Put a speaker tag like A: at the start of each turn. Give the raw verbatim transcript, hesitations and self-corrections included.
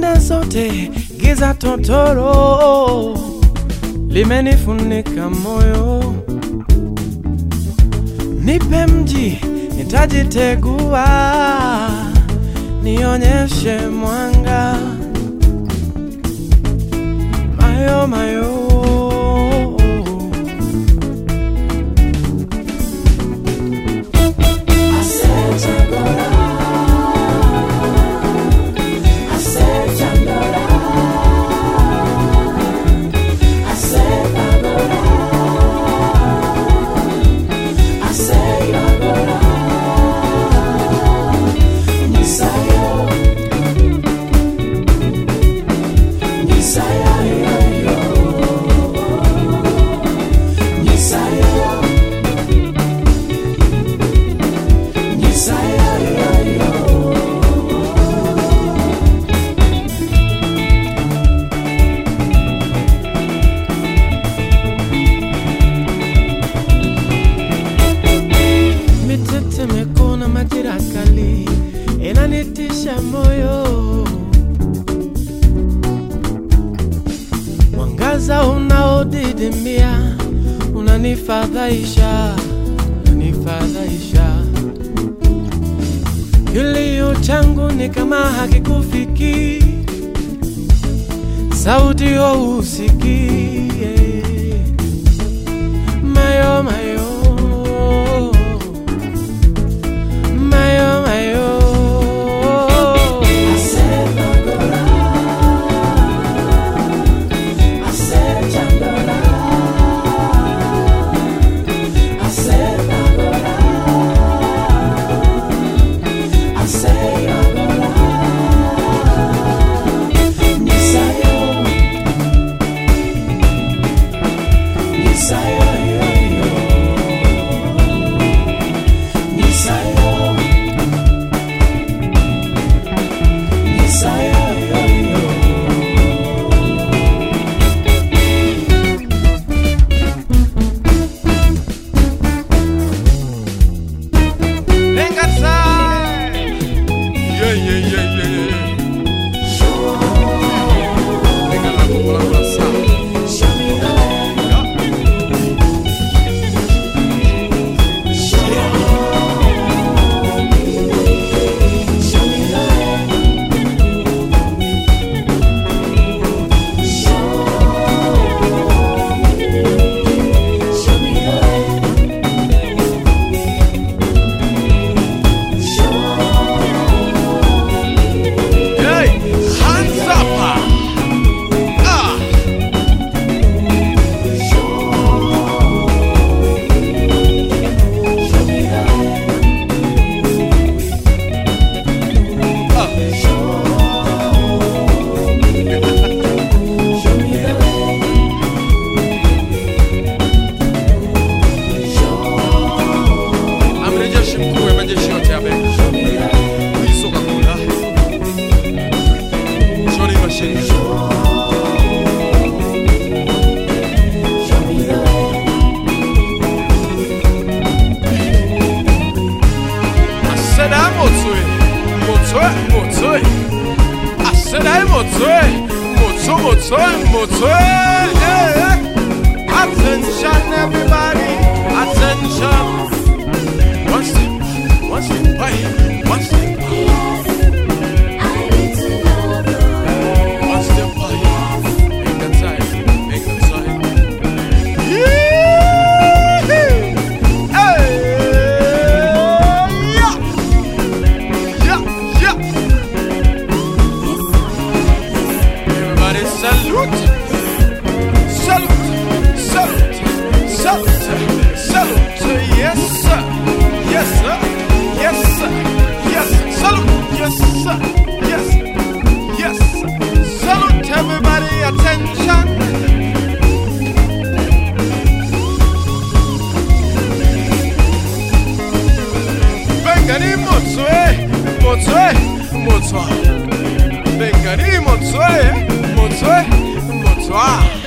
A: pande zote giza totoro limenifunika moyo. Nipe mji nitajitegua, nionyeshe mwanga. Mayo mayo mekona majira kali inanitisha moyo. Mwangaza unaodidimia unanifadhaisha, unanifadhaisha. Kilio changu ni kama hakikufiki, sauti husikie. Mayo mayo attention everybody, attention. One step, one step, wait, one step. One step, wait. Make that time, make that time. Yeah, hey, yeah, yeah, yeah. Everybody salute. Salute, salute, salute, salute, yes sir, yes sir, yes sir, yes sir, salute, yes sir, yes, yes, salute everybody, attention. Bengani motswe, motswe, motswa. Bengani motswe, motswe, motswa.